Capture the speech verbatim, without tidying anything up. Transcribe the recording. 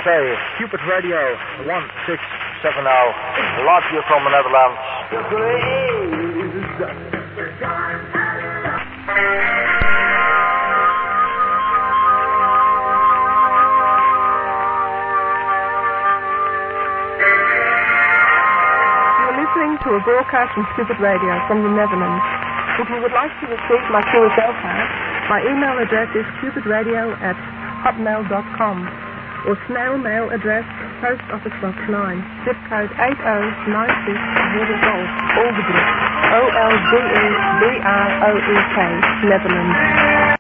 say, Cupid Radio one six seven zero, live here from the Netherlands. You're listening to a broadcast from Cupid Radio from the Netherlands. If you would like to receive my Q S L card, my email address is cupidradio at hotmail dot com or snail mail address Post Office Box nine, zip code eight oh nine six, Waterval, Alderbroek, O L D E B R O E K, Netherlands.